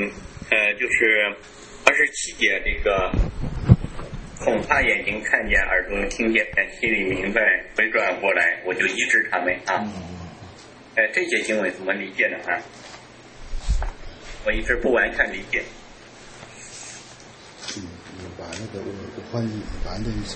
就是27节这个，恐怕眼睛看见，耳朵听见，心里明白，回转过来，我就医治他们啊。这些经文怎么理解呢？啊，我一直不完全理解。 把那个我翻译把那意思。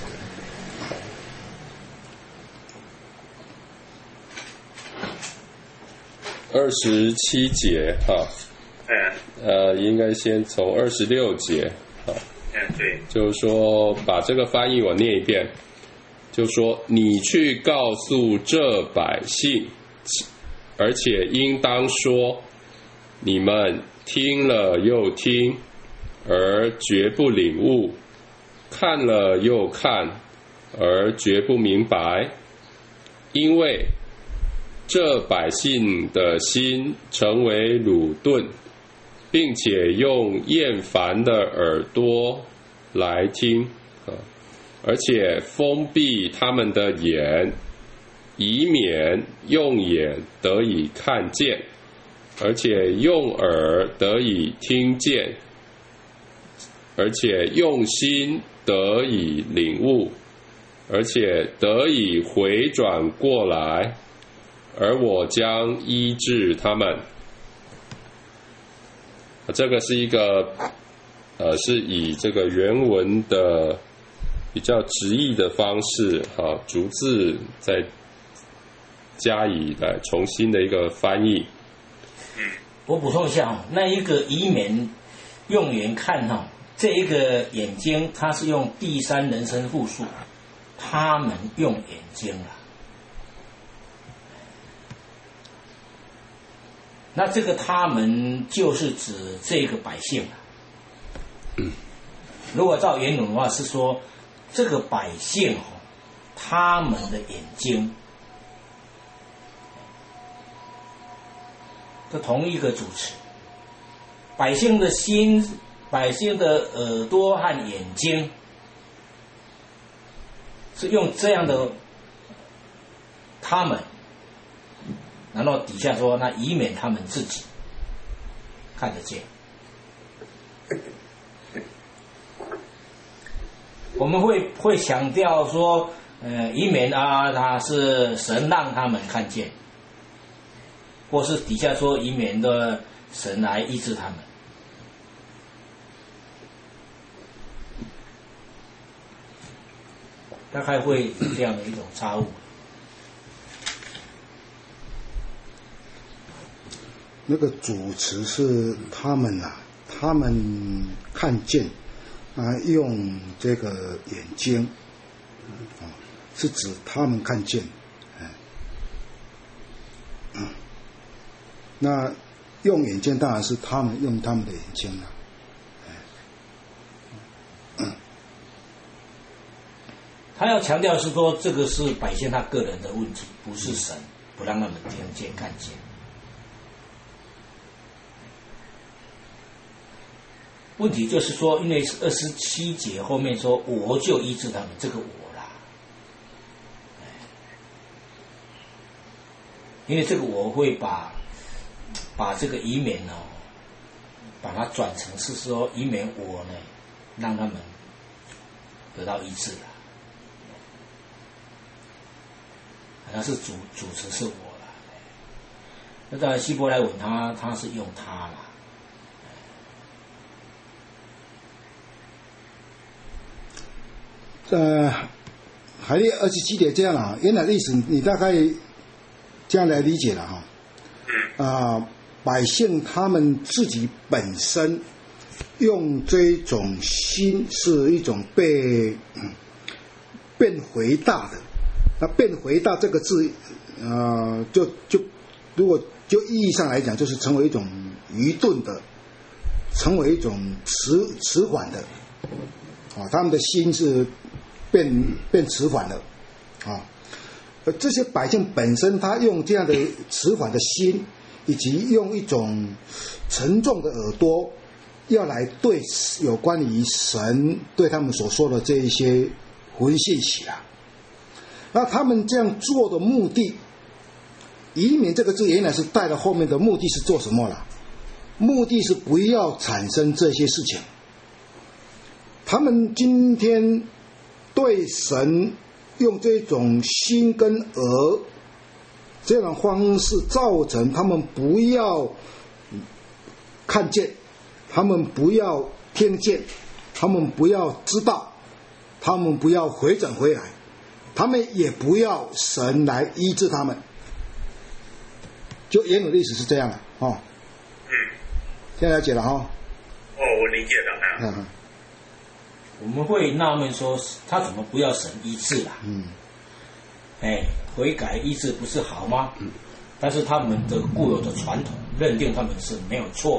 27节哈，应该先从26节啊， 对， 就是说把这个翻译我念一遍，就说你去告诉这百姓，而且应当说，你们听了又听，而绝不领悟，看了又看，而绝不明白，因为这百姓的心成为鲁钝，并且用厌烦的耳朵来听，而且封闭他们的眼，以免用眼得以看见，而且用耳得以听见，而且用心得以领悟，而且得以回转过来，而我将医治他们。这个是一个是以这个原文的比较直译的方式逐字再加以来重新的一个翻译。 我补充一下那一个以免用眼看这一个眼睛它是用第三人称复数，他们用眼睛了。那这个他们就是指这个百姓如果照原文的话是说这个百姓他们的眼睛，这同一个主词，百姓的心，百姓的耳朵和眼睛，是用这样的他们，然后底下说那以免他们自己看得见。我们会强调说以免他是神让他们看见，或是底下说以免的神来医治他们。大概会这样的一种差误。 那个主词是他们他们看见用这个眼睛是指他们看见那用眼睛当然是他们用他们的眼睛他要强调是说这个是百姓他个人的问题，不是神不让他们听见看见。问题就是说因为27节后面说我就医治他们，这个我啦，因为这个我会把这个以免把它转成是说以免我呢让他们得到医治了，那是主词是我了。那在希伯来文他是用他啦。 海利27节这样原来的意思你大概这样来理解了百姓他们自己本身用这种心是一种变回大的，那变回大这个字就如果就意义上来讲就是成为一种愚钝的，成为一种迟缓的他们的心是变迟缓了这些百姓本身他用这样的迟缓的心，以及用一种沉重的耳朵要来对有关于神对他们所说的这一些福音信息那他们这样做的目的，以免这个字原来是带到后面的目的是做什么目的是不要产生这些事情。他们今天对神用这种心跟耳这样的方式，造成他们不要看见，他们不要听见，他们不要知道，他们不要回转回来，他们也不要神来医治他们。就原有的意思是这样的哦。现在了解了哈。 哦，我理解了。 我们会纳闷说，他怎么不要神医治啊？悔改医治不是好吗？但是他们的固有的传统认定他们是没有错，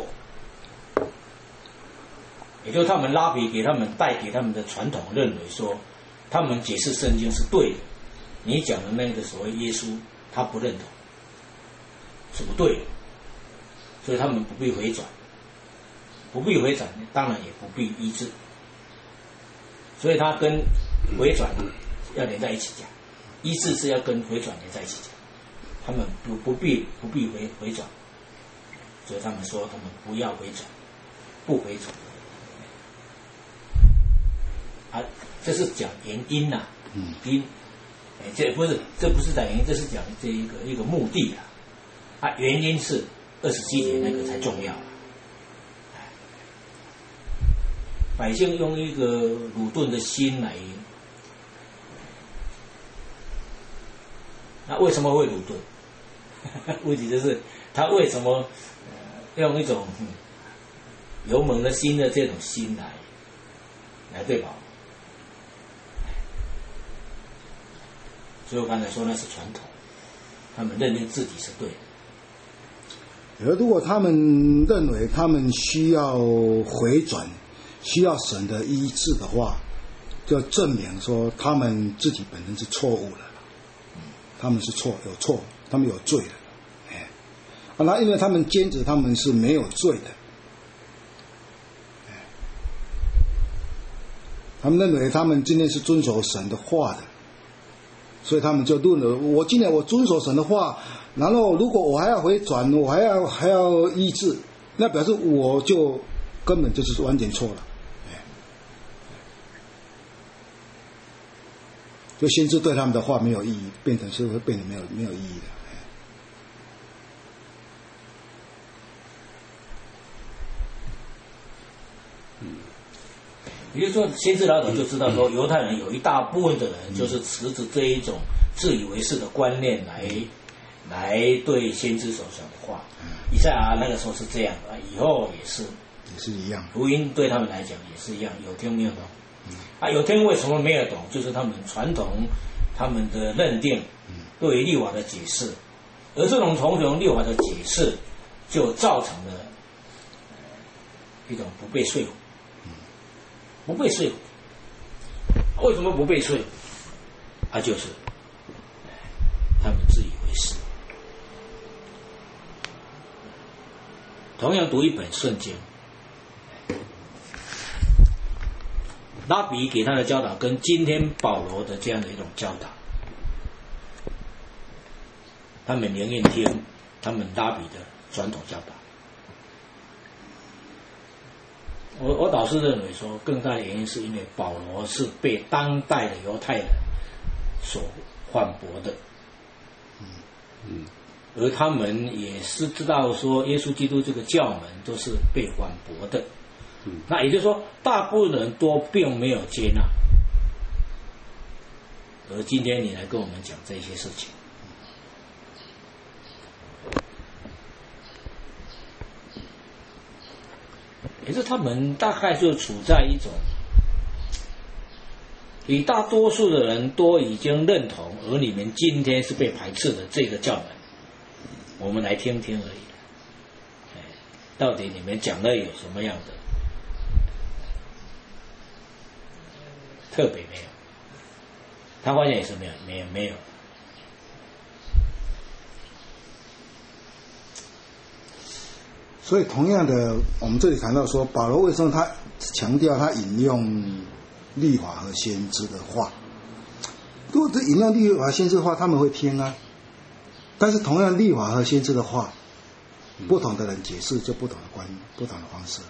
也就是他们拉比给他们带给他们的传统认为说，他们解释圣经是对的，你讲的那个所谓耶稣，他不认同，是不对的，所以他们不必回转，不必回转，当然也不必医治，所以他跟回转要连在一起讲，医治是要跟回转连在一起讲，他们不必回转，所以他们说他们不要回转，不回转。这是讲原因呐，因，这不是讲原因，这是讲这一个目的啊。原因是27节那个才重要。百姓用一个鲁钝的心来，那为什么会鲁钝？问题就是他为什么用一种油蒙的心的这种心来对保？所以我刚才说那是传统，他们认定自己是对的。 而如果他们认为他们需要回转，需要神的医治的话，就证明说他们自己本身是错误的，他们是有错，他们有罪的。那因为他们坚持他们是没有罪的，他们认为他们今天是遵守神的话的，所以他们就论了，我今天我遵守神的话，然后如果我还要回转，我还要医治，那表示我就根本就是完全错了。就先知对他们的话没有意义，变成是会变得没有意义的。 也就是说，先知老早就知道说，犹太人有一大部分的人就是持着这一种自以为是的观念来对先知所讲的话。以赛亚那个时候是这样啊，以后也是一样。 福音对他们来讲也是一样，有听没有懂。有听为什么没有懂？就是他们传统他们的认定对于律法的解释，而这种重重律法的解释就造成了一种不被说服。不被说服，为什么不被说服？就是他们自以为是。同样读一本圣经，拉比给他的教导跟今天保罗的这样的一种教导，他们宁愿听他们拉比的传统教导。我倒是认为说，更大的原因是因为保罗是被当代的犹太人所反驳的，而他们也是知道说，耶稣基督这个教门都是被反驳的，那也就是说，大部分人都并没有接纳，而今天你来跟我们讲这些事情。可是他们大概就处在一种与大多数的人都已经认同，而你们今天是被排斥的这个教门，我们来听听而已。到底你们讲的有什么样的特别没有？他发现也是没有。 所以同样的，我们这里谈到说，保罗为什么他强调他引用律法和先知的话？如果是引用律法和先知的话，他们会听啊。但是同样律法和先知的话， 不同的人解释就不同的方式了。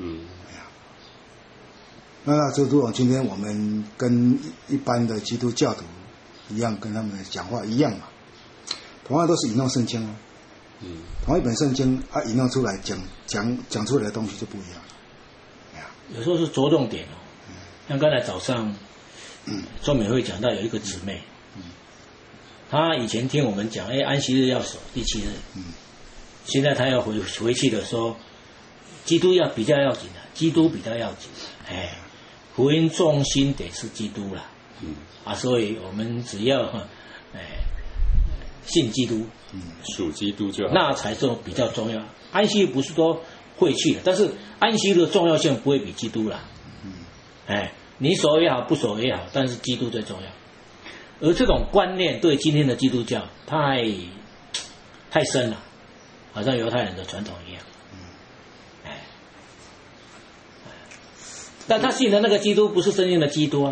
那就如果今天我们跟一般的基督教徒一样，跟他们讲话一样嘛，同样都是引用圣经同一本圣经引用出来讲出来的东西就不一样了。 有时候是着重点像刚才早上周美惠讲到有一个姊妹她以前听我们讲安息日要守第7日现在她要回去的说基督比较要紧的，基督比较要紧的福音重心得是基督啦所以我们只要信基督属基督就好， 那才是比较重要。安息日不是都会去的，但是安息日的重要性不会比基督啦你守也好不守也好，但是基督最重要。而这种观念对今天的基督教太深了，好像犹太人的传统一样但他信的那个基督不是圣经的基督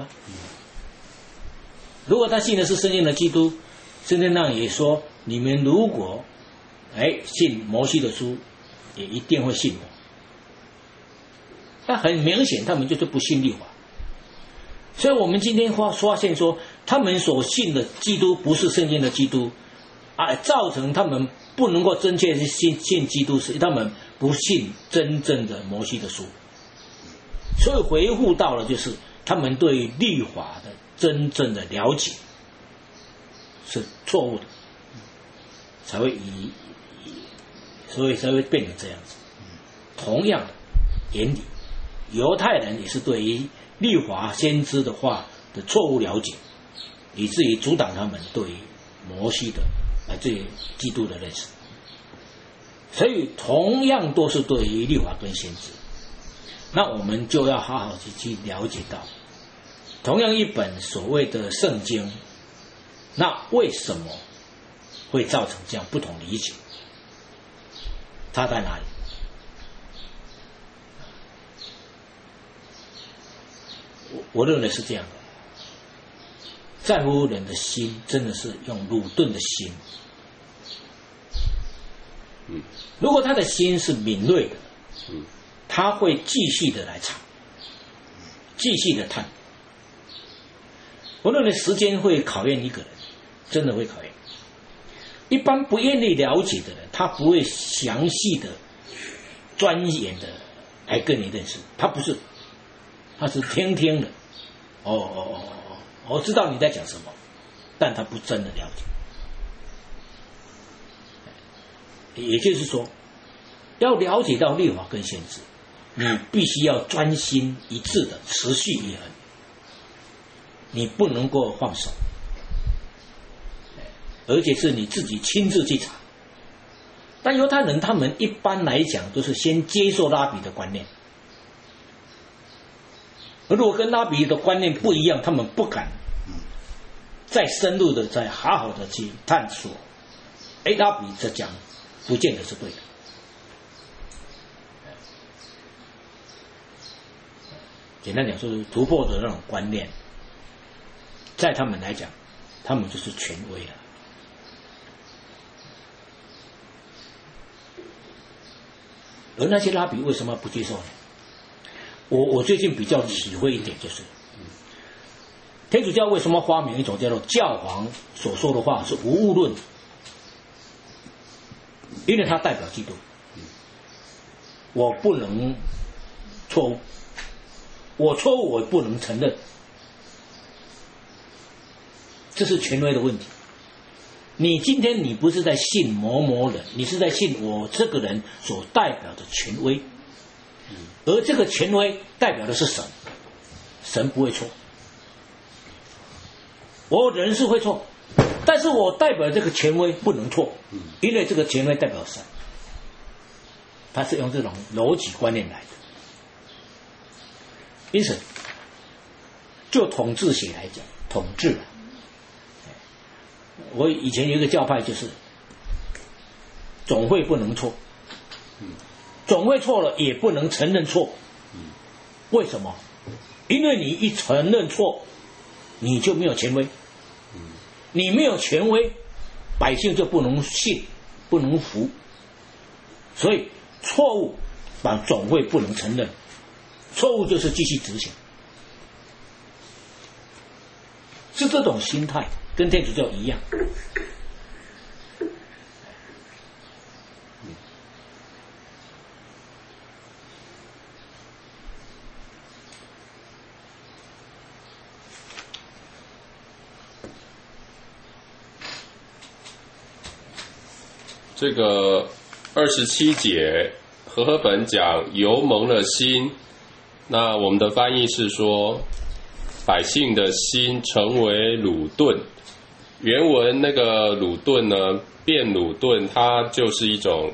如果他信的是圣经的基督，圣经上也说你们如果信摩西的书也一定会信我。那很明显他们就是不信律法，所以我们今天发现说他们所信的基督不是圣经的基督造成他们不能够真切信基督，是他们不信真正的摩西的书，所以回复到了就是他们对律法的真正的了解是错误的，所以才会变成这样子。同样的原理，犹太人也是对于律法先知的话的错误了解，以至于阻挡他们对于摩西的乃至于基督的认识。所以同样都是对于律法跟先知，那我们就要好好去了解到，同样一本所谓的圣经，那为什么会造成这样不同理解？它在哪里？我认为是这样的，在乎人的心真的是用鲁钝的心。如果他的心是敏锐的，他会继续的来查，继续的探。我认为时间会考验一个人，真的会考验。一般不愿意了解的人，他不会详细的钻研的来跟你认识，他不是，他是听听的，我知道你在讲什么，但他不真的了解。也就是说，要了解到律法跟先知，你必须要专心一致的持续一恒，你不能够放手，而且是你自己亲自去查。但犹太人他们一般来讲都是先接受拉比的观念，如果跟拉比的观念不一样，他们不敢再深入的再好好的去探索。拉比这讲不见得是对的。简单讲，就是突破的那种观念，在他们来讲，他们就是权威了。而那些拉比为什么不接受呢？我最近比较体会一点，就是天主教为什么发明一种叫做教皇所说的话是无误论，因为它代表基督，我不能错误，我错误我不能承认，这是权威的问题。你今天你不是在信某某人，你是在信我这个人所代表的权威，而这个权威代表的是神，神不会错，我人是会错，但是我代表这个权威不能错，因为这个权威代表神，他是用这种逻辑观念来的。因此就统治学来讲，统治我以前有一个教派，就是总会不能错，总会错了也不能承认错。为什么？因为你一承认错，你就没有权威，你没有权威，百姓就不能信，不能服。 所以错误总会不能承认，错误就是继续执行，是这种心态，跟天主教一样。 这个27节和合本讲油蒙了心，那我们的翻译是说百姓的心成为鲁钝。原文那个鲁钝呢，变鲁钝，它就是一种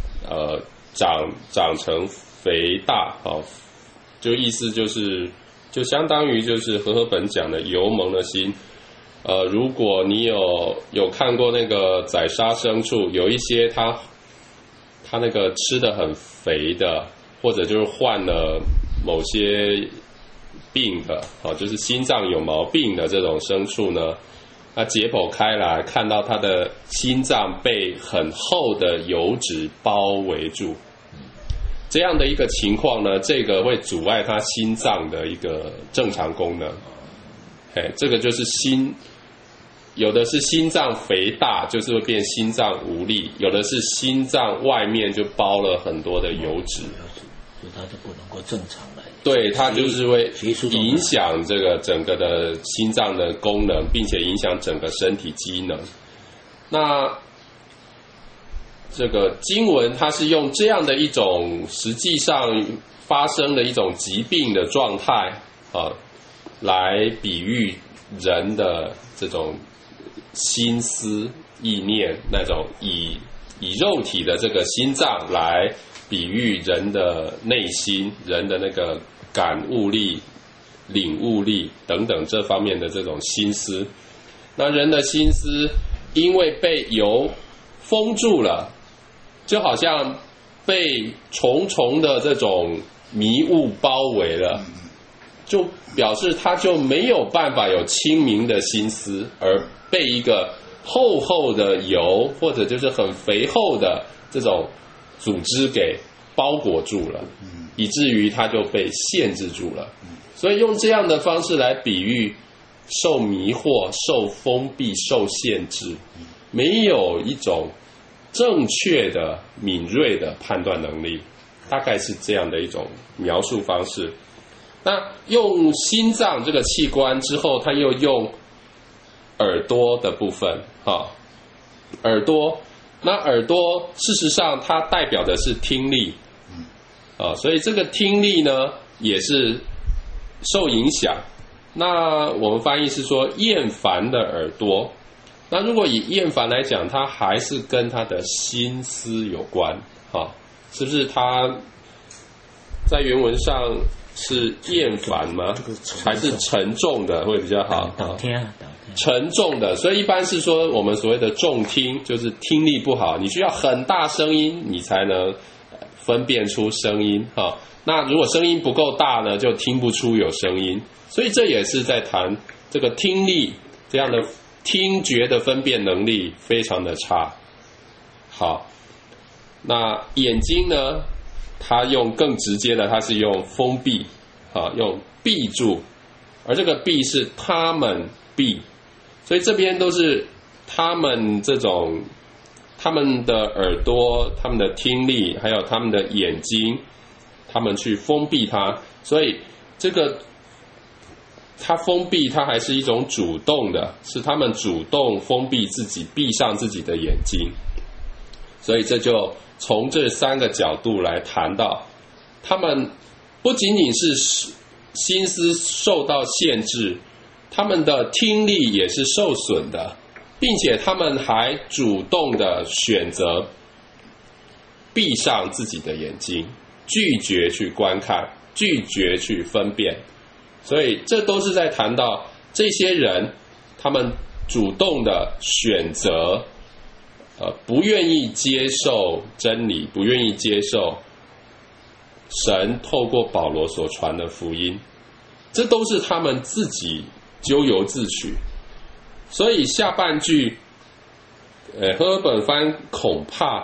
长成肥大，就意思就相当于就是和合本讲的油蒙了心。如果你有看过那个宰杀牲畜，有一些它那个吃得很肥的，或者就是患了某些病的，就是心脏有毛病的这种牲畜呢，那解剖开来，看到它的心脏被很厚的油脂包围住，这样的一个情况呢，这个会阻碍它心脏的一个正常功能。这个就是有的是心脏肥大，就是会变心脏无力；有的是心脏外面就包了很多的油脂， 它就不能够正常来。 对，它就是会影响这个整个的心脏的功能，并且影响整个身体机能。那这个经文它是用这样的一种实际上发生的一种疾病的状态来比喻人的这种心思意念，那种以肉体的这个心脏来比喻人的内心，人的那个感悟力、领悟力等等这方面的这种心思。那人的心思因为被油封住了，就好像被重重的这种迷雾包围了，就表示他就没有办法有清明的心思，而被一个厚厚的油或者就是很肥厚的这种组织给包裹住了，以至于他就被限制住了。所以用这样的方式来比喻受迷惑、受封闭、受限制，没有一种正确的敏锐的判断能力，大概是这样的一种描述方式。那用心脏这个器官之后，他又用耳朵的部分，耳朵，那耳朵事实上它代表的是听力，所以这个听力呢也是受影响。那我们翻译是说厌烦的耳朵，那如果以厌烦来讲，它还是跟他的心思有关，是不是？他在原文上是厌烦吗？还是沉重的会比较好？沉重的，所以一般是说我们所谓的重听，就是听力不好，你需要很大声音，你才能分辨出声音。那如果声音不够大呢，就听不出有声音。所以这也是在谈这个听力，这样的听觉的分辨能力非常的差。好，那眼睛呢？它用更直接的，它是用封闭，用闭住，而这个闭是他们闭，所以这边都是他们这种，他们的耳朵、他们的听力，还有他们的眼睛，他们去封闭它，所以这个它封闭，它还是一种主动的，是他们主动封闭自己，闭上自己的眼睛，所以这就从这三个角度来谈到，他们不仅仅是心思受到限制，他们的听力也是受损的，并且他们还主动的选择闭上自己的眼睛，拒绝去观看，拒绝去分辨。所以这都是在谈到这些人，他们主动的选择不愿意接受真理，不愿意接受神透过保罗所传的福音，这都是他们自己咎由自取。所以下半句和合本翻恐怕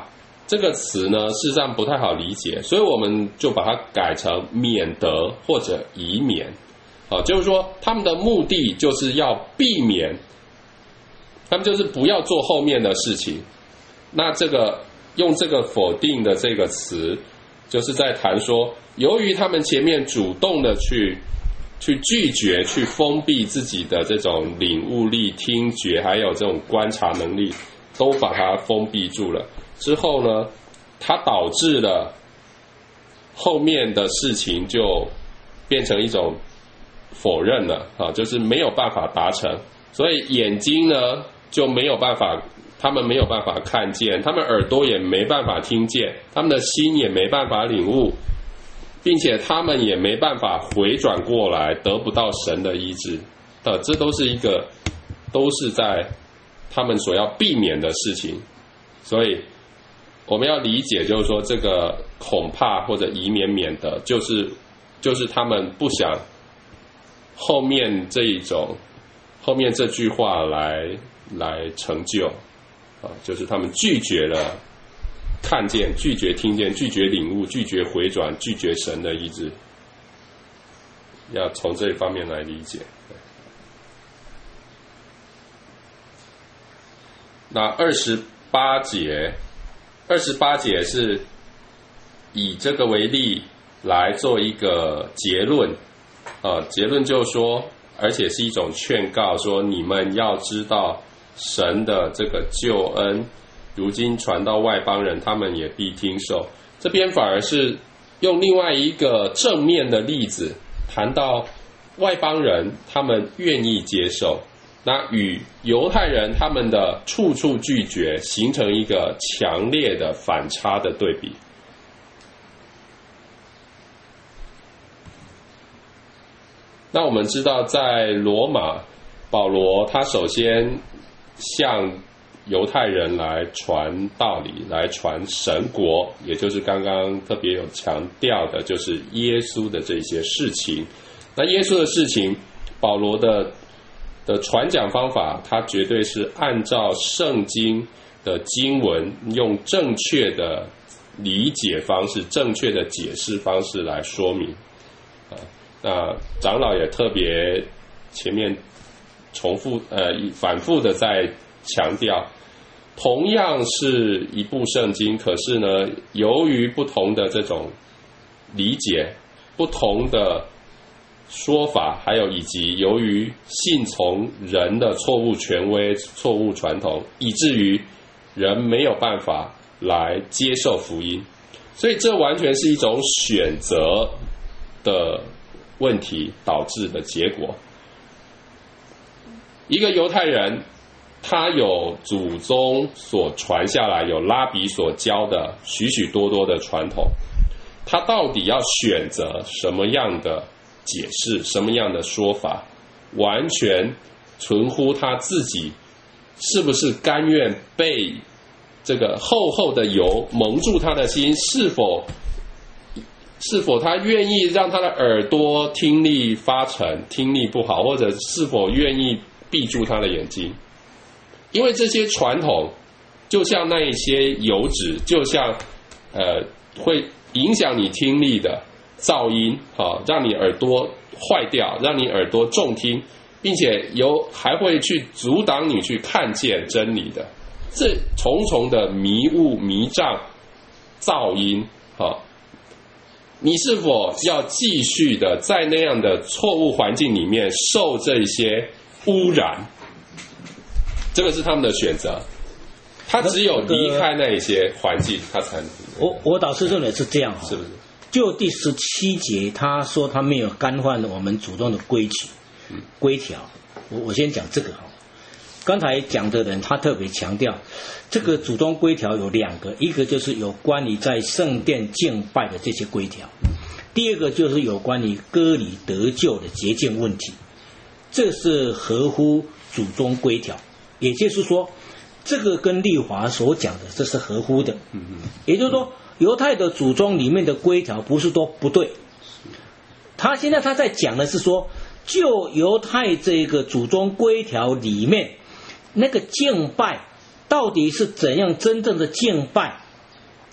这个词呢，事实上不太好理解，所以我们就把它改成免得或者以免。就是说他们的目的就是要避免，他们就是不要做后面的事情。那这个用这个否定的这个词，就是在谈说，由于他们前面主动的去拒绝、去封闭自己的这种领悟力、听觉，还有这种观察能力，都把它封闭住了。之后呢，它导致了后面的事情就变成一种否认了就是没有办法达成。所以眼睛呢就没有办法，他们没有办法看见，他们耳朵也没办法听见，他们的心也没办法领悟，并且他们也没办法回转过来，得不到神的医治。这都是在他们所要避免的事情。所以我们要理解，就是说这个恐怕或者以免免得，就是他们不想后面这句话来成就就是他们拒绝了看见，拒绝听见，拒绝领悟，拒绝回转，拒绝神的医治。要从这一方面来理解。那28节是以这个为例来做一个结论结论就是说，而且是一种劝告，说你们要知道神的这个救恩如今传到外邦人，他们也必听受。这边反而是用另外一个正面的例子谈到外邦人他们愿意接受，那与犹太人他们的处处拒绝形成一个强烈的反差的对比。那我们知道在罗马，保罗他首先向犹太人来传道理，来传神国，也就是刚刚特别有强调的，就是耶稣的这些事情。那耶稣的事情，保罗的传讲方法，他绝对是按照圣经的经文，用正确的理解方式、正确的解释方式来说明。那长老也特别前面反复的在强调，同样是一部圣经，可是呢，由于不同的这种理解、不同的说法，还有以及由于信从人的错误权威、错误传统，以至于人没有办法来接受福音，所以这完全是一种选择的问题导致的结果。一个犹太人，他有祖宗所传下来，有拉比所教的许许多多的传统，他到底要选择什么样的解释，什么样的说法，完全存乎他自己是不是甘愿被这个厚厚的油蒙住他的心，是否他愿意让他的耳朵听力发沉，听力不好，或者是否愿意闭住他的眼睛。因为这些传统就像那一些油脂，就像会影响你听力的噪音让你耳朵坏掉，让你耳朵重听，并且还会去阻挡你去看见真理的这重重的迷雾、迷障、噪音你是否要继续的在那样的错误环境里面受这些污染？这个是他们的选择，他只有离开那一些环境，他才能。 我导师认为是这样， 是不是？ 就第17节，他说他没有干犯我们祖宗的规条。我先讲这个刚才讲的人他特别强调，这个祖宗规条有2个，一个就是有关于在圣殿敬拜的这些规条，第二个就是有关于割礼得救的洁净问题，这是合乎祖宗规条，也就是说这个跟律法所讲的这是合乎的。也就是说犹太的祖宗里面的规条不是都不对，他现在在讲的是说，就犹太这个祖宗规条里面那个敬拜到底是怎样真正的敬拜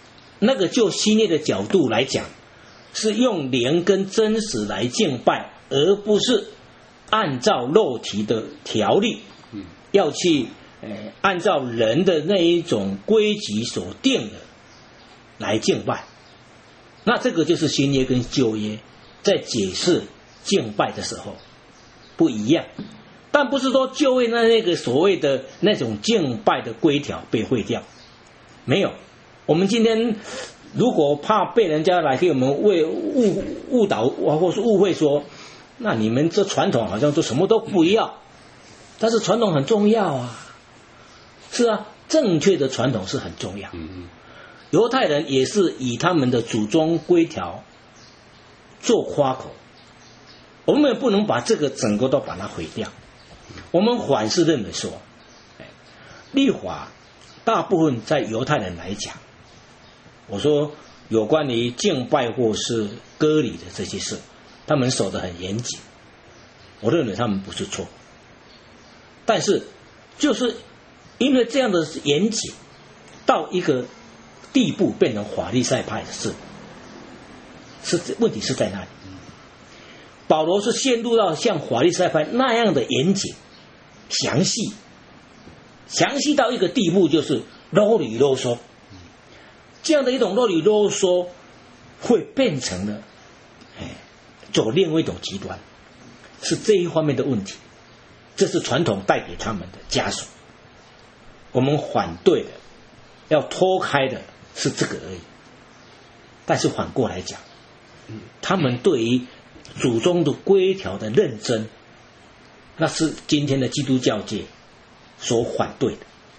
那个就新约的角度来讲，是用灵跟真实来敬拜，而不是按照肉体的条例，要去按照人的那一种规矩所定的来敬拜。那这个就是新约跟旧约在解释敬拜的时候不一样，但不是说旧约那个所谓的那种敬拜的规条被废掉，没有。我们今天如果怕被人家来给我们误导或是误会说，那你们这传统好像就什么都不要，但是传统很重要啊。是啊，正确的传统是很重要。犹太人也是以他们的祖宗规条做夸口，我们也不能把这个整个都把它毁掉。我们反是认为说，律法大部分在犹太人来讲，我说有关于敬拜或是割礼的这些事，他们守得很严谨，我认为他们不是错。但是就是因为这样的严谨到一个地步变成法利赛派的事，问题是在那里。保罗是陷入到像法利赛派那样的严谨详细到一个地步，就是啰里啰嗦，这样的一种啰里啰嗦会变成了走另外一种极端，是这一方面的问题。这是传统带给他们的枷锁，我们反对的要脱开的是这个而已。但是反过来讲，他们对于祖宗的规条的认真，那是今天的基督教界所反对的，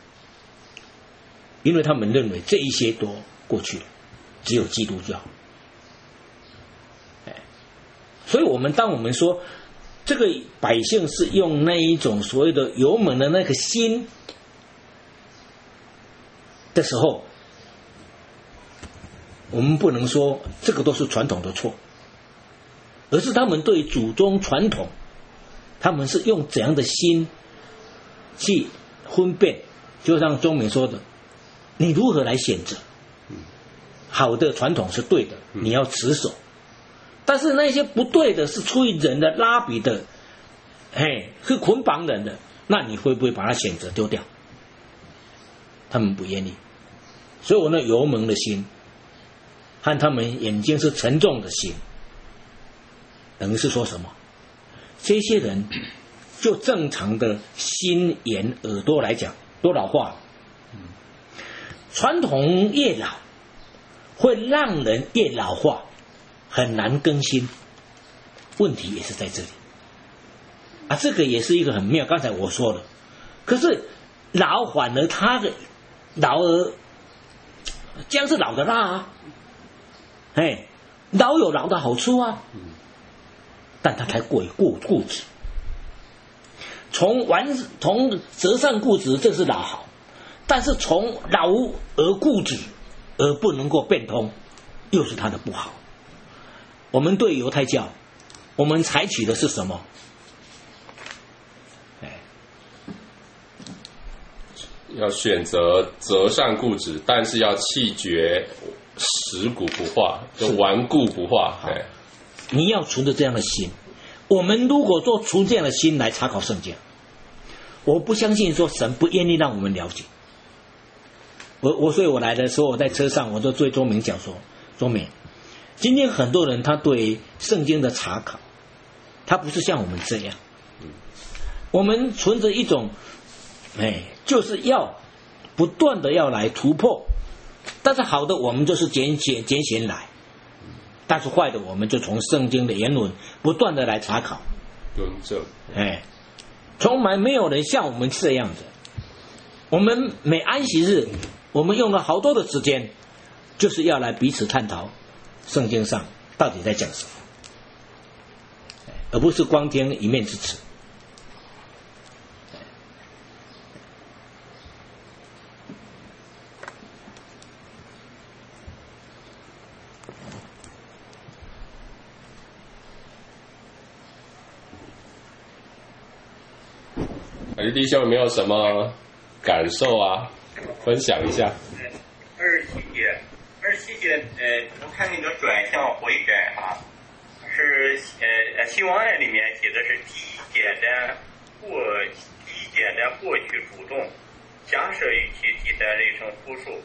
因为他们认为这一些都过去了，只有基督教。所以当我们说这个百姓是用那一种所谓的油门的那个心的时候，我们不能说这个都是传统的错，而是他们对祖宗传统，他们是用怎样的心去分辨，就像钟美说的，你如何来选择？好的传统是对的，你要持守，但是那些不对的是出于人的拉比的，是捆绑人的，那你会不会把它选择丢掉？他们不愿意。所以我那油蒙的心和他们眼睛是沉重的心，等于是说什么？这些人就正常的心眼耳朵来讲都老化了，传统越老会让人越老化，很难更新，问题也是在这里啊。这个也是一个很妙，刚才我说了，可是老反而他的老而姜是老的辣啊，老有老的好处啊，但他太过于固执，从择善固执，这是老好，但是从老而固执而不能够变通，又是他的不好。我们对犹太教，我们采取的是什么？ 要选择择善固执，但是要弃绝食古不化，就顽固不化。 你要存着这样的心。我们如果做存这样的心来查考圣经，我不相信说神不愿意让我们了解。所以我来的时候，我在车上我就对周明讲说，周明，今天很多人他对圣经的查考，他不是像我们这样，我们存着一种就是要不断的要来突破，但是好的我们就是拣选来，但是坏的我们就从圣经的言论不断的来查考论证。 从来没有人像我们这样的。我们每安息日，我们用了好多的时间，就是要来彼此探讨圣经上到底在讲什么，而不是光听一面之词。 弟兄有没有什么感受啊？分享一下。 27节我看那个转向回转哈，是新王案里面写的是第一简单过去主动，假设语气第三类成复数。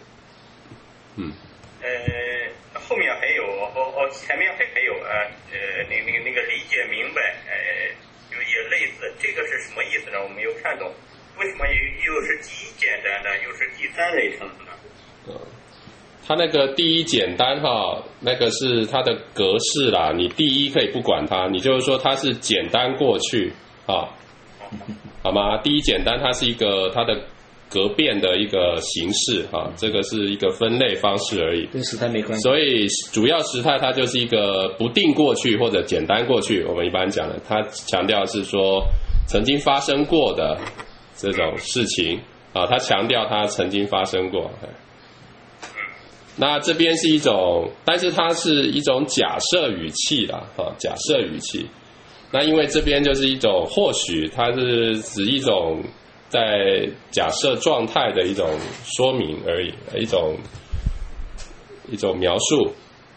后面还有前面还有那个理解明白就也类似，这个是什么意思呢？我没有看懂，为什么又是第一简单的，又是第三类成呢？ 它那个第一简单哈，那个是它的格式啦，你第一可以不管它，你就是说它是简单过去啊，好吗？第一简单它是一个它的格变的一个形式啊，这个是一个分类方式而已， 跟时态没关系。 所以主要时态它就是一个不定过去或者简单过去，我们一般讲的，它强调是说曾经发生过的这种事情啊，它强调它曾经发生过。那这边是一种，但是它是一种假设语气啦，假设语气。那因为这边就是一种，或许它是指一种在假设状态的一种说明而已，一种描述。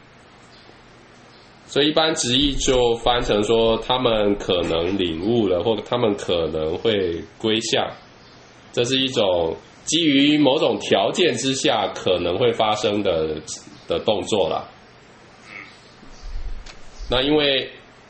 所以一般直译就翻成说他们可能领悟了，或他们可能会归向，这是一种基于某种条件之下可能会发生的动作啦。那因为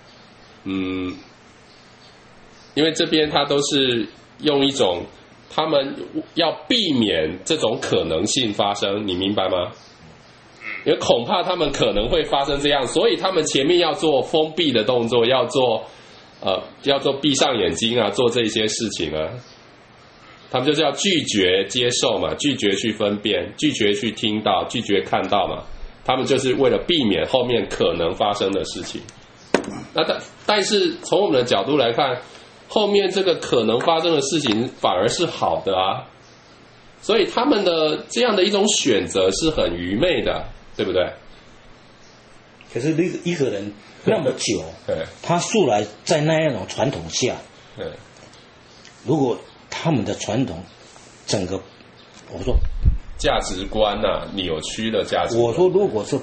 这边它都是用一种他们要避免这种可能性发生，你明白吗？因为恐怕他们可能会发生这样，所以他们前面要做封闭的动作，要做闭上眼睛啊，做这些事情啊。他们就是要拒绝接受嘛，拒绝去分辨，拒绝去听到，拒绝看到嘛。他们就是为了避免后面可能发生的事情。那但是从我们的角度来看，后面这个可能发生的事情反而是好的啊，所以他们的这样的一种选择是很愚昧的，对不对？ 可是一个人那么久，他素来在那样一种传统下，如果他们的传统整个，我说价值观啊，扭曲的价值观， 我说如果是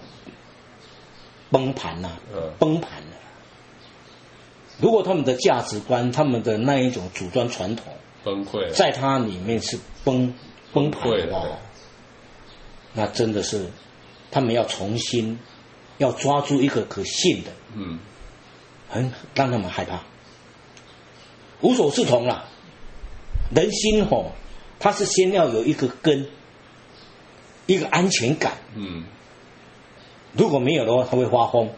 崩盘啊，崩盘了。如果他们的价值观，他们的那一种主张传统崩溃了，在它里面是崩溃的话，那真的是他们要重新要抓住一个可信的，很让他们害怕，无所适从了。人心它是先要有一个根，一个安全感，如果没有的话，他会发疯。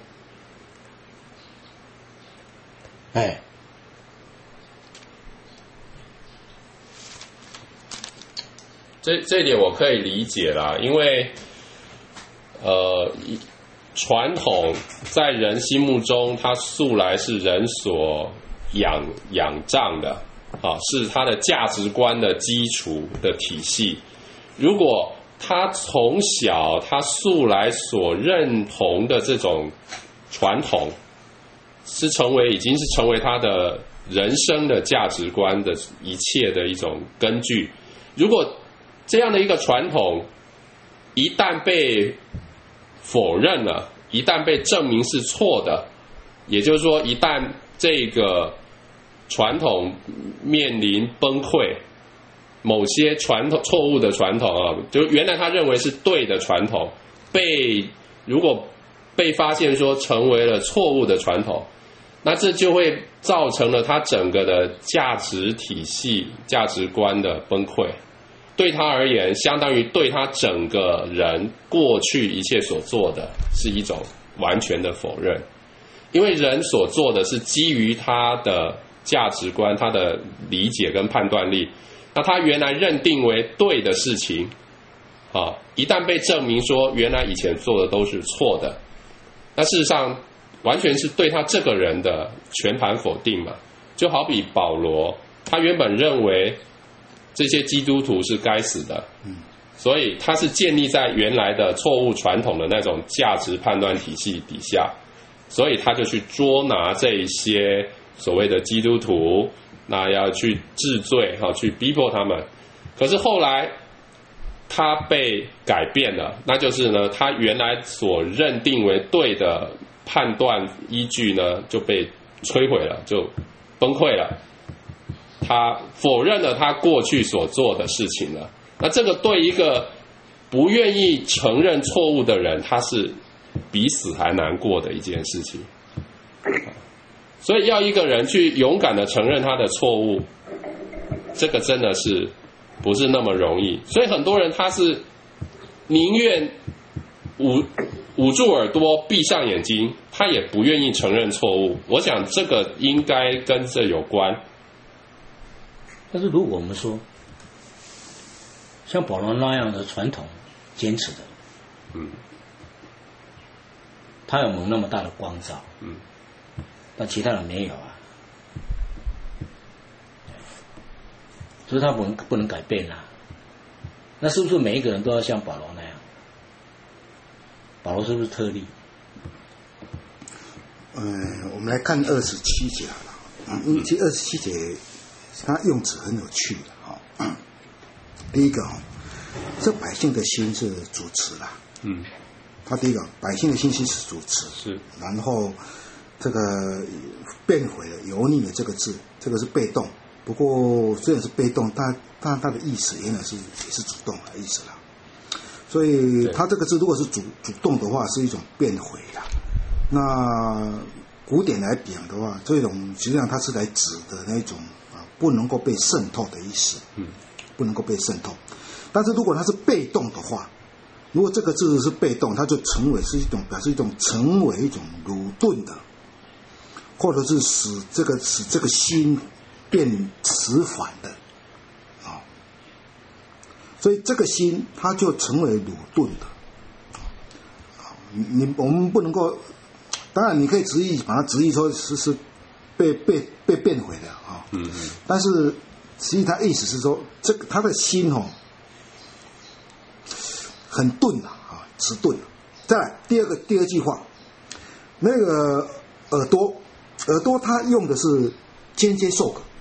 这一点我可以理解啦，因为传统在人心目中，它素来是人所仰仗的啊，是他的价值观的基础的体系。如果他从小他素来所认同的这种传统已经是成为他的人生的价值观的一切的一种根据。如果这样的一个传统一旦被否认了，一旦被证明是错的，也就是说一旦这个传统面临崩溃，某些错误的传统啊，就原来他认为是对的传统，如果被发现说成为了错误的传统，那这就会造成了他整个的价值体系、价值观的崩溃。对他而言，相当于对他整个人过去一切所做的是一种完全的否认，因为人所做的是基于他的价值观、他的理解跟判断力，那他原来认定为对的事情啊，一旦被证明说原来以前做的都是错的，那事实上完全是对他这个人的全盘否定嘛。就好比保罗，他原本认为这些基督徒是该死的，所以他是建立在原来的错误传统的那种价值判断体系底下，所以他就去捉拿这一些所谓的基督徒，那要去治罪，去逼迫他们。可是后来他被改变了，那就是呢，他原来所认定为对的判断依据呢，就被摧毁了，就崩溃了。他否认了他过去所做的事情了。那这个对一个不愿意承认错误的人，他是比死还难过的一件事情。所以要一个人去勇敢的承认他的错误，这个真的是不是那么容易。所以很多人他是宁愿捂住耳朵闭上眼睛，他也不愿意承认错误。我想这个应该跟这有关。 但是如果我们说像保罗那样的传统坚持的，他有没有那么大的光照？但其他人没有啊，所以他不能改变啊。那是不是每一个人都要像保罗那样？保罗是不是特例？ 我们来看27节好了。其实27节他用词很有趣的哈。第一个这百姓的心是主词啦。他第一个百姓的心是主词， 是， 然后这个变回了油腻的这个字，这个是被动。不过虽然是被动，但它的意思原来也是主动的意思啦。所以它这个字如果是主动的话，是一种变回啦。那古典来讲的话，这种实际上它是来指的那种不能够被渗透的意思，不能够被渗透。但是如果它是被动的话，如果这个字是被动，它就表示一种成为一种鲁钝的，或者是使这个心变迟缓的啊。所以这个心它就成为鲁钝的。我们不能够，当然你可以把它直译说是被变回的啊。但是实际它意思是说，这个他的心很钝啊，迟钝。再来第二句话，那个耳朵它用的是间接受格，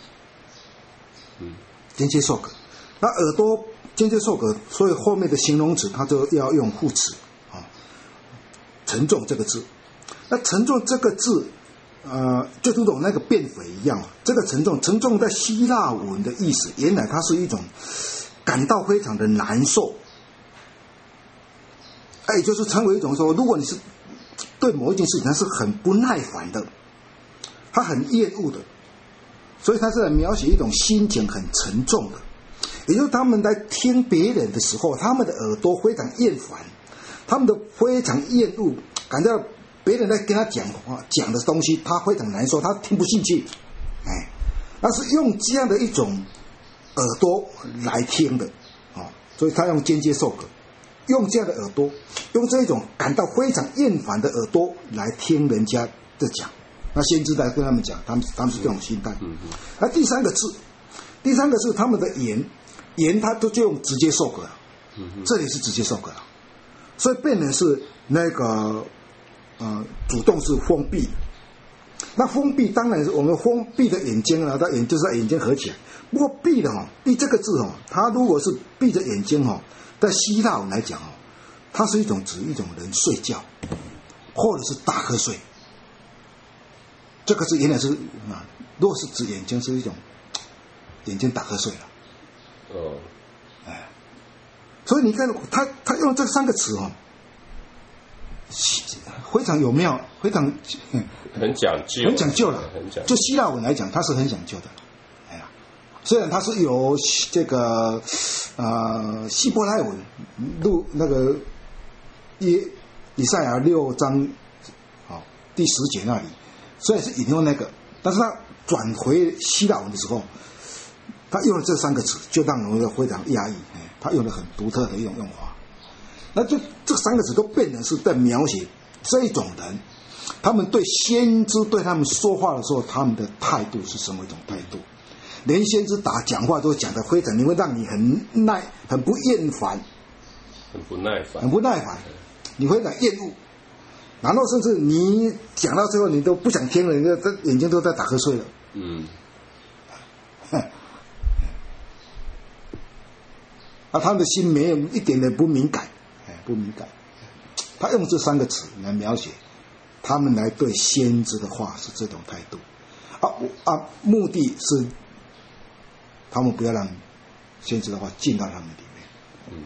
间接受格。那耳朵间接受格，所以后面的形容词它就要用副词啊，沉重这个字。那沉重这个字，就如同那个变回一样，这个沉重在希腊文的意思，原来它是一种感到非常的难受。就是成为一种说，如果你是对某一件事情他是很不耐烦的，他很厌恶的，所以他是来描写一种心情很沉重的。也就是他们在听别人的时候，他们的耳朵非常厌烦，他们的非常厌恶，感到别人在跟他讲话讲的东西，他非常难受，他听不进去。那是用这样的一种耳朵来听的所以他用间接受格。用这样的耳朵，用这种感到非常厌烦的耳朵来听人家的讲，那先知来跟他们讲，他们是这种心态。那第三个字他们的言他都就用直接受格了，这里是直接受格了，所以变成是那个主动是封闭。那封闭当然是我们封闭的眼睛它就是在眼睛合起来。不过闭这个字它如果是闭着眼睛在希腊文来讲它是指一种人睡觉，或者是打瞌睡。这个字原来是如果是指眼睛，是一种眼睛打瞌睡了。所以你看他用这三个词非常有妙，非常很讲究了。就希腊文来讲，它是很讲究的。虽然它是由这个希伯来文那个以赛亚6章第10节那里，虽然是引用那个，但是他转回希腊文的时候，他用了这三个词，就让人非常压抑。他用了很独特的一种用法。那就这三个词都变成是在描写这种人，他们对先知对他们说话的时候，他们的态度是什么一种态度？连先知讲话都讲得非常，你会让你很不厌烦， 很不耐烦， 你会很厌恶，然后甚至你讲到最后你都不想听了，你的眼睛都在打瞌睡了。 他们的心没有一点的不敏感，不敏感。他用这3个词来描写他们来对先知的话是这种态度，目的是他们不要让先知的话进到他们里面。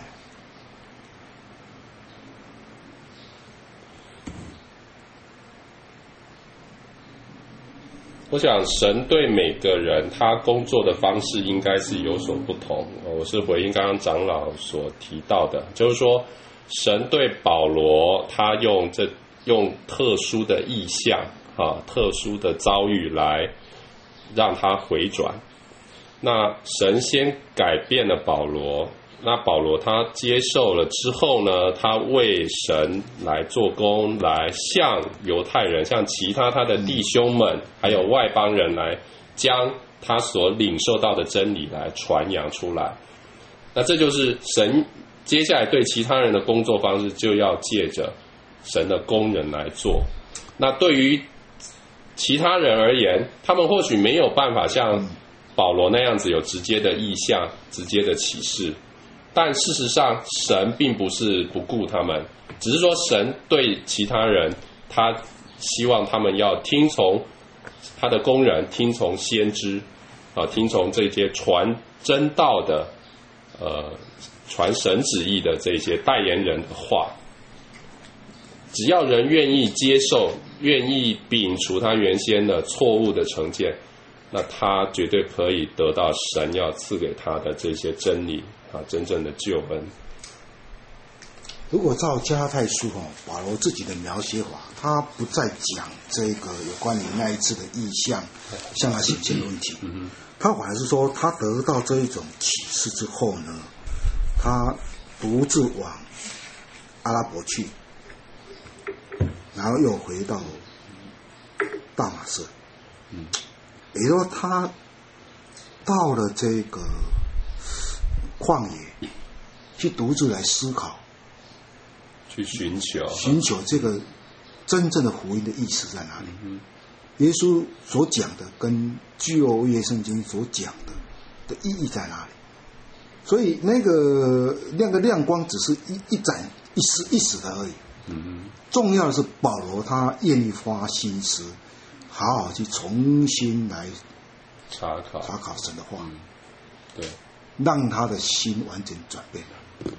我想神对每个人他工作的方式应该是有所不同。我是回应刚刚长老所提到的，就是说神对保罗他用特殊的意象特殊的遭遇来让他回转。那神先改变了保罗，那保罗他接受了之后呢，他为神来做工，来向犹太人，向其他他的弟兄们还有外邦人来将他所领受到的真理来传扬出来。那这就是神接下来对其他人的工作方式，就要借着神的工人来做。那对于其他人而言，他们或许没有办法像保罗那样子有直接的意象、直接的启示，但事实上神并不是不顾他们，只是说神对其他人，他希望他们要听从他的工人，听从先知听从这些传真道的传神旨意的这些代言人的话。只要人愿意接受，愿意摒除他原先的错误的成见，那他绝对可以得到神要赐给他的这些真理真正的救恩。 如果照加拉太书保罗自己的描写法，他不再讲这个有关于那一次的意象向他显现的问题，他反而是说他得到这一种启示之后呢，他独自往阿拉伯去，然后又回到大马士，也就是说他到了这个旷野去独自来思考， 去寻求这个真正的福音的意思在哪里。耶稣所讲的跟旧约圣经所讲的意义在哪里。所以那个亮光只是一盏一时的而已。重要的是保罗他愿意花心思好好去重新来查考神的话， 对， 让他的心完全转变了。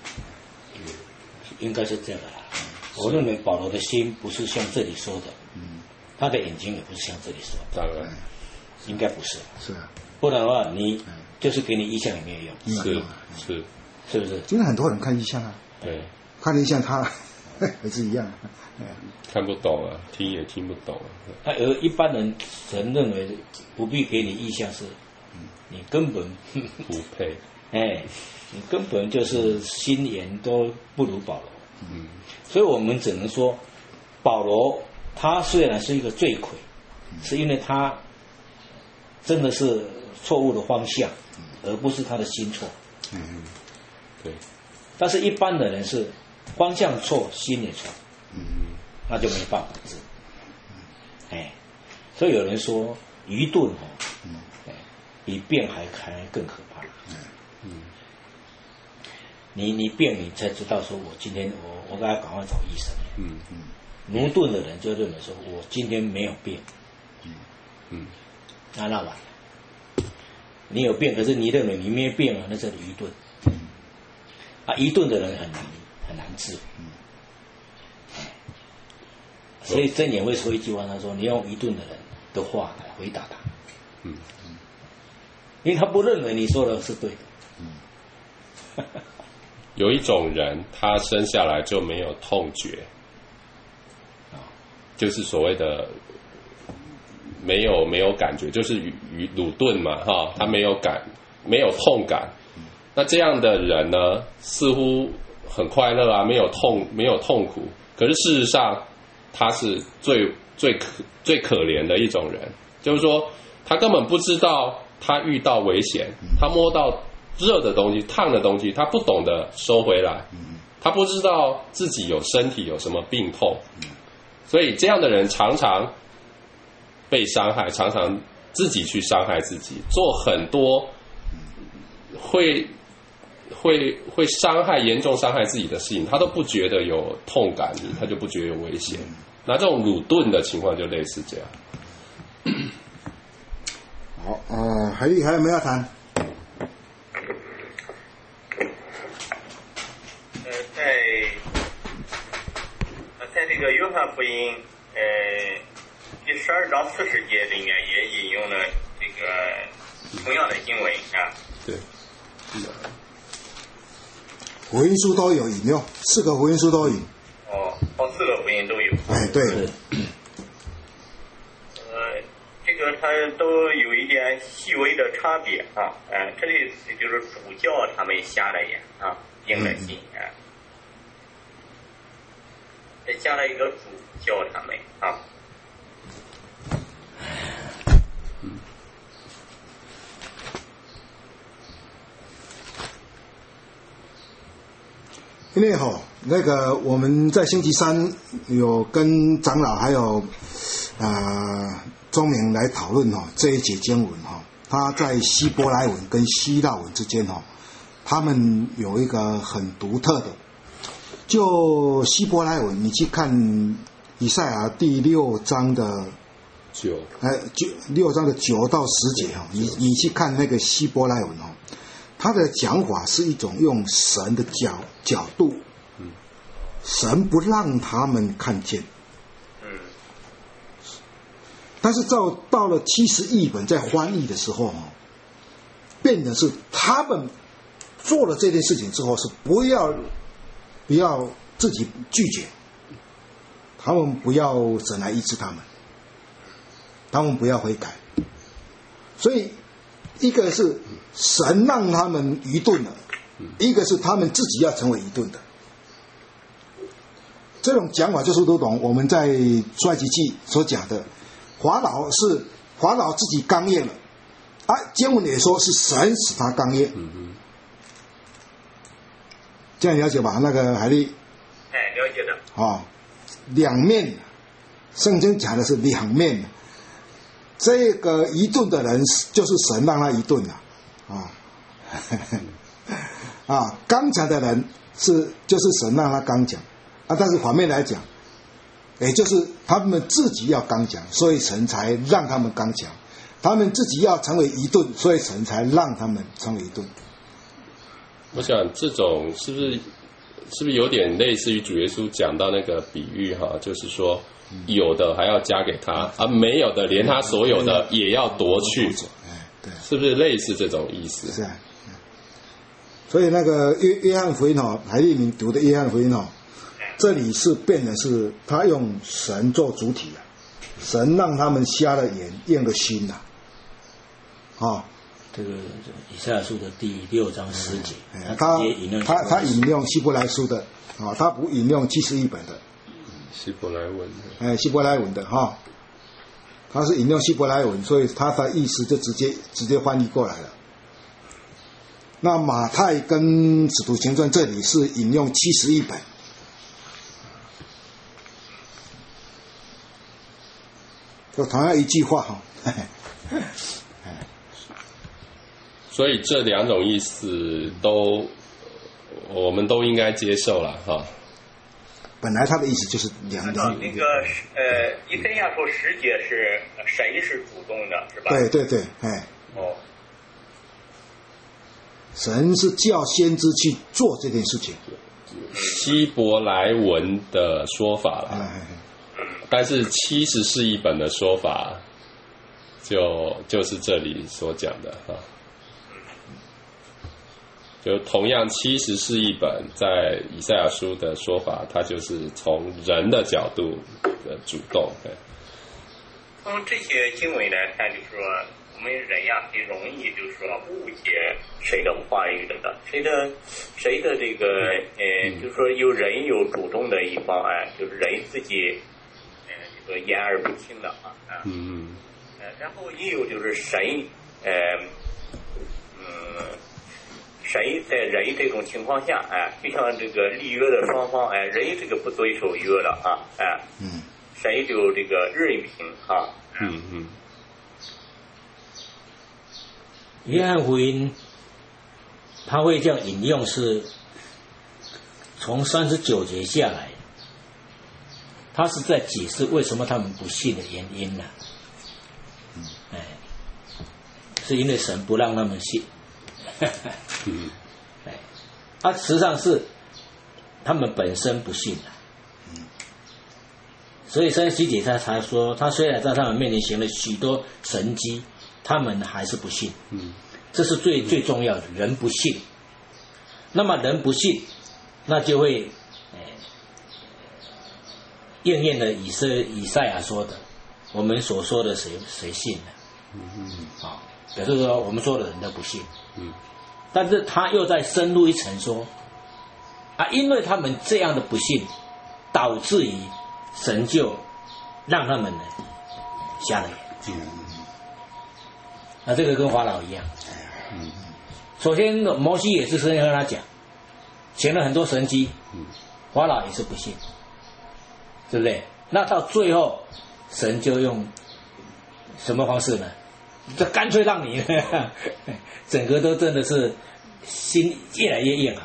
应该是这样的啦。我认为保罗的心不是像这里说的，他的眼睛也不是像这里说的， 当然应该不是。 是啊， 不然的话，你就是给你意象也没有用。是不是？ 今天很多人看意象啊， 对， 看意象他还是一样， 看不懂啊，听也听不懂啊。 而一般人认为不必给你意象是，你根本不配。 你根本就是心眼都不如保罗。所以我们只能说，保罗他虽然是一个罪魁，是因为他真的是错误的方向，而不是他的心错。 对。 但是一般的人是方向错，心也错，那就没办法治。所以有人说愚钝比辩还更可怕。你辩你才知道说，我今天我该赶快找医生。愚钝的人就认为说，我今天没有辩。那完了。你有辩，可是你认为你没有辩那是愚钝。愚钝的人很难治。所以箴言会说一句话，他说你用愚钝的人的话来回答他。因为他不认为你说的是对的。 有一种人，他生下来就没有痛觉，就是所谓的没有感觉，就是鲁钝嘛，他没有痛感。那这样的人呢，似乎很快乐啊，没有痛苦，可是事实上他是最可怜的一种人，就是说他根本不知道他遇到危险，他摸到热的东西、烫的东西，他不懂得收回来，他不知道自己有身体有什么病痛，所以这样的人常常被伤害，常常自己去伤害自己，做很多会会严重伤害自己的事情，他都不觉得有痛感，他就不觉得有危险。那这种鲁钝的情况就类似这样。 好，还有没有要谈？ 在这个约翰福音第12章40节里面也引用了这个同样的经文啊。 对。 福音书都有引用，4个福音书都有。 哦，4个福音都有。 哎，对。 这个它都有一点细微的差别啊。这里就是主教他们瞎了眼啊，硬了心啊。再加了一个主教他们啊。 因为那个我们在星期三有跟长老还有钟明来讨论这一节经文它在希伯来文跟希腊文之间他们有一个很独特的。就希伯来文，你去看以赛亚第6章的 9， 6章的9到10节你去看那个希伯来文他的讲法是一种用神的角度，神不让他们看见，但是到了70译本在翻译的时候变成是他们做了这件事情之后是不要自己拒绝，他们不要神来医治他们，他们不要悔改，所以一个是神让他们愚钝了，一个是他们自己要成为愚钝的。这种讲法就是如同我们在出埃及记所讲的，法老自己刚硬了，经文也说是神使他刚硬。这样了解吧？那个海丽， 了解的。 两面，圣经讲的是两面。这个愚钝的人就是神让他愚钝了，刚强的人就是神让他刚强，但是反面来讲，也就是他们自己要刚强，所以神才让他们刚强；他们自己要成为愚钝，所以神才让他们成为愚钝。 我想这种是不是有点类似于主耶稣讲到那个比喻就是说有的还要加给他，没有的连他所有的也要夺去， 对， 是不是类似这种意思？ 是啊。所以那个约翰福音海利明读的约翰福音这里是变的是他用神做主体神让他们瞎了眼，硬了心这个以赛亚书的第6章10节， 他引用希伯来书的他不引用70译本的希伯来文的， 希伯来文的他是引用希伯来文，所以他的意思就直接翻译过来了。那马太跟使徒行传这里是引用70译本，就同样一句话所以这两种意思我们都应该接受了本来他的意思就是两种。 那个以赛亚书10节是谁是主动的，是吧？ 对，神是叫先知去做这件事情。 希伯来文的说法了，但是74译本的说法就是这里所讲的就同样74译本在以赛亚书的说法，它就是从人的角度的主动。 从这些经文来看，就是说我们人很容易就是说误解谁的话语的，谁的这个就是说有人有主动的一方就是人自己这个言而不听的然后也有就是神谁在人这种情况下就像这个立约的双方人这个不遵守约了谁就这个任凭约翰福音他会这样引用是从39节下来，他是在解释为什么他们不信的原因呢、是因为神不让他们信。实际上是他们本身不信所以37节他才说，他虽然在他们面前行了许多神迹，他们还是不信。这是最重要的，人不信。那么人不信，那就会应验了以赛亚说的，我们所说的谁信呢？表示说我们说的人都不信。但是他又再深入一层说，因为他们这样的不信，导致于神就让他们呢瞎了眼睛。这个跟法老一样。首先摩西也是先跟他讲，行了很多神迹，法老也是不信，对不对？那到最后，神就用什么方式呢？就干脆让你整个都真的是心越来越硬了。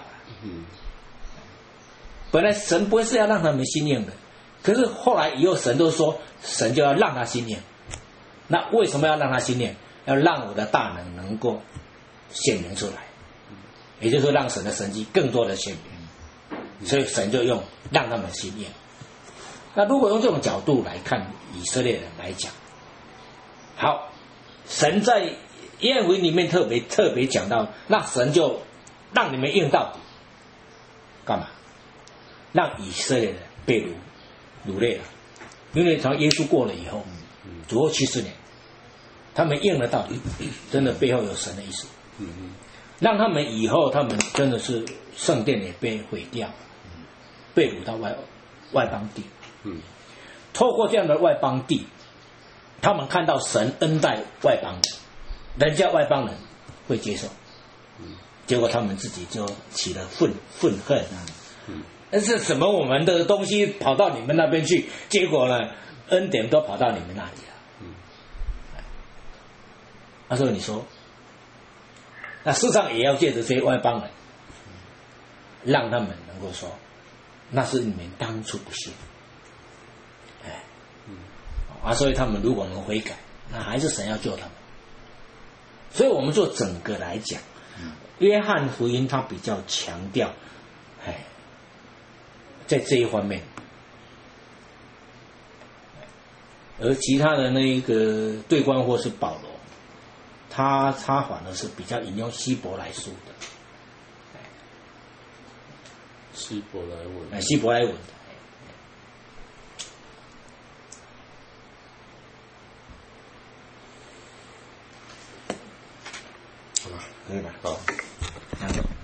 本来神不是要让他们心硬的，可是后来以后神都说，神就要让他心硬。那为什么要让他心硬？要让我的大能够显明出来，也就是说让神的神迹更多的显明。所以神就用让他们心硬。那如果用这种角度来看以色列人来讲，好，神在约翰福音里面特别讲到，那神就让你们硬到底，干嘛？让以色列人被掳掠了，因为从耶稣过了以后，主后70年，他们硬了到底，真的背后有神的意思，让他们以后他们真的是圣殿也被毁掉，被掳到外邦地。透过这样的外邦地，他们看到神恩待外邦人，人家外邦人会接受，结果他们自己就起了愤恨。但是什么我们的东西跑到你们那边去，结果呢恩典都跑到你们那里了。他说你说，那事实上也要借着这些外邦人，让他们能够说，那是你们当初不信。所以他们如果能悔改，那还是神要救他们。所以我们做整个来讲，约翰福音他比较强调在这一方面，而其他的那个对观或是保罗，他反而是比较引用希伯来书的， 希伯来文的。可以吧？ 好。